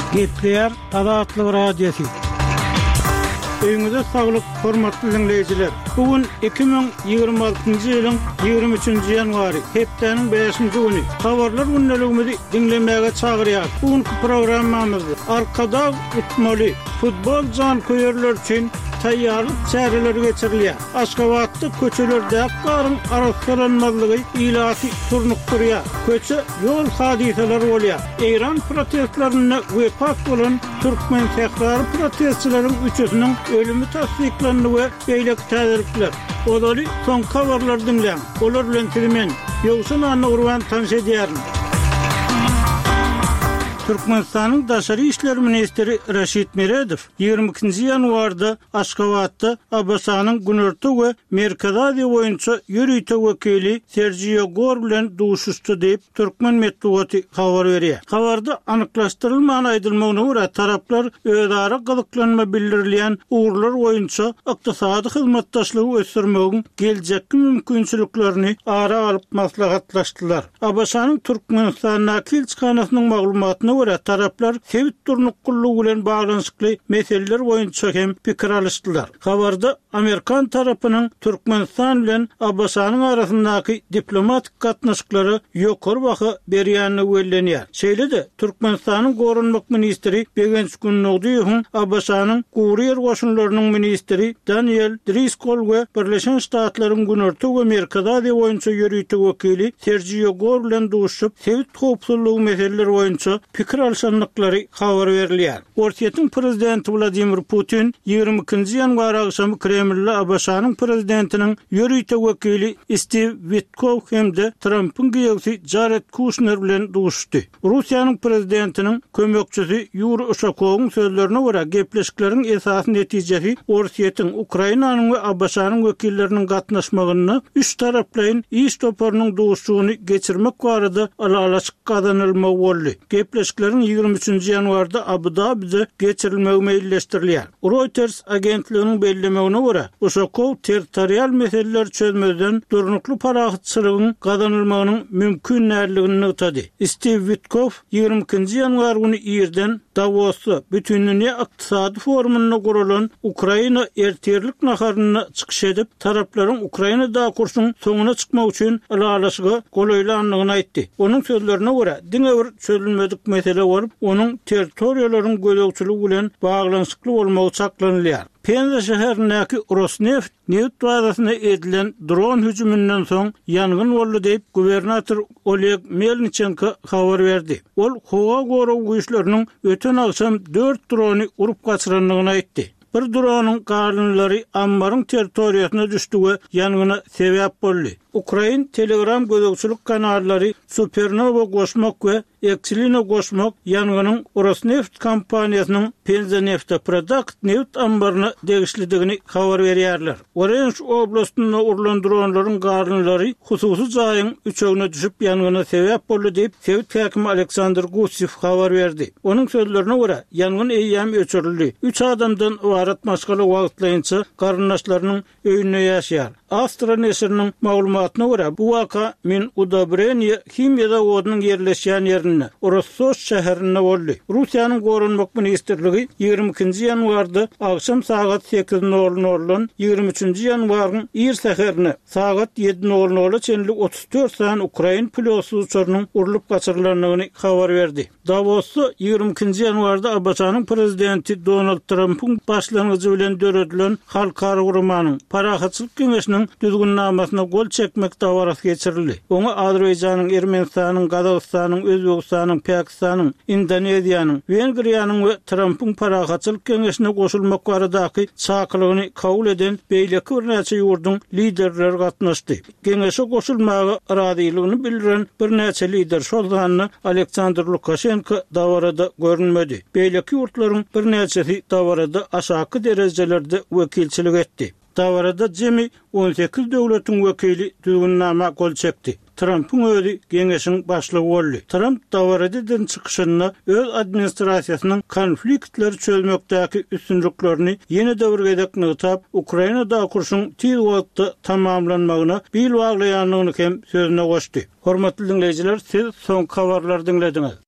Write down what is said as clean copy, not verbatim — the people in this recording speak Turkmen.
Gepler Azatlyk Radiosu. Öňüňizde saglyk, hormatly dinleýijiler. Bugün 2026-njy ýylyň 23-nji ýanwary, hepdeniň 5-nji güni. Habarlar günneligimizi dinlemäge çagyrýar. Bugünkü programmamyzda arkada utmaly futbol jankoýerler üçin taýýarlyk çäreleri geçirilýär. Aşgabatda köçelerde garym araşdyrylmalygy ilaty turnup durýar. Köçe ýol hadiseleri bolýar. Eýran protestlerine wepak bolan türkmen täkrary protestçilerin üçüsiniň ölümü tasdiklandy we beýleki täzirikler. Olary son habarlar dinleýän. Olar bilen tilmen ýogsun anagurwan tanış edýärin. Türkmenistanyň Daşary işler ministri Raşid Meredow 22-nji ýanwarda Aşgabatda Abbasanyň Günörtü we Merkezadi boýunça ýürüýte wekili Sergio Gor bilen duşuşdy diýip Türkmen medeniýeti habar berýär. Habarda anyklaşdyrylmagan aýdylmagyna görä taraplar özara gyzyklanma bildirilýän uğurlar boýunça ykdysady hyzmatdaşlygy ösürmegiň geljekki mümkinçiliklerini ara alyp maslahatlaşdylar. Abbasanyň Türkmenistan nakilçikanasynyň maglumatyna görä taraplar Sewit turnuklugy bilen baglanyşykly meseleler boýunça hem pikir alışdylar. Habarda Amerikan tarapynyň Türkmenistan bilen Abbasanyň arasyndaky diplomatik gatnaşyklary ýokary baha berýäni wellenýär. Şeýle-de Türkmenistanyň gorunmak ministri Begenç Günnoğduýew Abbasanyň Guriýer goşunlarynyň ministri Daniel Driscoll we Birleşen Ştatlaryň Günörtü we Merkezadi boýunça ýürüýte wekili Sergio Gor bilen duşup Sewit howpsuzlygy meseleleri boýunça pikir alşanlyklary habar berilýär. Ortiýetiň prezidenti Vladimir Putin 22-nji ýanwar agşamy Kremlde Abbasanyň prezidentiniň ýürüýte wekili Steve Witkow hemde Trumpyň giýegi Jared Kushner bilen duşdy. Russiýanyň prezidentiniň kömekçisi Yuri Ushakowyň sözlerine görä gepleşikleriň esas netijesi Ortiýetiň Ukrainanyň we Abbasanyň wekilleriniň gatnaşmagyny üç taraplaryň iş toparynyň duşugyny geçirmek barada alalaşyk kazanylmagy boldy. Gepleşiklerin 23-nji ýanwarda Abu Dhabi'de geçirilmegi meýilleşdirilýär. Reuters agentliginiň bellemeğine görä, Ushakow territorial meseleler çözmeden durnukly parahatçylygyň gazanylmagynyň mümkin näçiligini ýetdi. Steve Witkow 22-nji ýanwar güni ýerden Davosda bütünlüğüne iqtisadi forumuna kurulan Ukraina erterlik naharyna çykyş edip tarapların Ukrainada kurşun soňuna çykmak üçin alalaşygy golaylanlygyny aýtdy. Onuň sözlerine görä, diňe bir çözülmedik mesele bolup, onuň territoriýalaryň gölegçiligi bilen baglanyşykly bolmagy çaklanylýar. Penza şäherindäki Rosneft neft bazasyna edilen dron hüjümünden soň ýangyn boldy diýip gubernator Oleg Melnichenko habar berdi. Ol howa goraw güýçleriniň öten akşam 4 drony urup gaçyranlygyny aýtdy. Bir dronun garlynlary ambaryň territoriýasyna düşdi we ýangyna sebäp boldy. Ukrain Telegram gödökçülük kanallary Supernova goşmak we Eksilina goşmak ýanganyň Rosneft kompaniýasynyň Penza Nefta Product neft ambaryna degişlidigini habar berýärler. Orange oblastynda urulan dronlaryň garlynlary hususy jaýyň üçegine düşüp ýangyna sebäp boldy diýip Sewit häkimi Aleksandr Gusev habar berdi. Onuň sözlerine görä ýangyn eýýäm öçürildi. 3 adamdan ibaret maşgala wagtlaýynça garyndaşlarynyň öýünde ýaşaýar. Astra nesiriniň maglumatyna görä bu waka min Udobrenie himya zawodynyň ýerleşýän ýerinde Rostov şäherinde boldy. Russiýanyň gorunmak ministrligi 22-nji ýanwarda akşam saat 8:00-dan 23-nji ýanwaryň ýer säherine saat 7:00 çenli 34 san Ukrain pilotsy uçarynyň urulyp gaçyrylanlygyny habar berdi. Davosda 22-nji ýanwarda Abbasanyň prezidenti Donald Trumpyň başlangıcı bilen döredilen halkara urumanyň parahatçylyk keňeşiniň düzgünnamasına gol çekmek dawarasy geçirildi. Oňa Azerbaýjanyň, Ermenistanyň, Gazagystanyň, Özbegistanyň, Pakistanyň, Indoneziýanyň, Wengriýanyň we Trumpyň parahatçylyk keňeşine goşulmak baradaky çakylygyny kabul eden beýleki bir näçe ýurdun liderleri gatnaşdy. Keňeşe goşulmagy aradylygyny bildiren bir näçe lider şoldanly Aleksandr Lukashenko dawarada görünmedi. Beýleki ýurtlaryň bir näçesi dawarada aşaky derejelerde wekilçilik etdi. Dawarada jemi 18 döwletiň wekili düzgünnama gol çekdi. Trump'ın özi geňeşiň başlygy boldy. Trump dawaradadan çykyşyna öz administrasiýasynyň konfliktleri çözmekdäki üstünlüklerini ýene döwürgedek nytap, Ukrainada kurşun tiz wagtda tamamlanmagyna bil baglaýanlygyny hem sözüne goşdy. Hormatly dinleýijiler, siz soň habarlary dinlediňiz.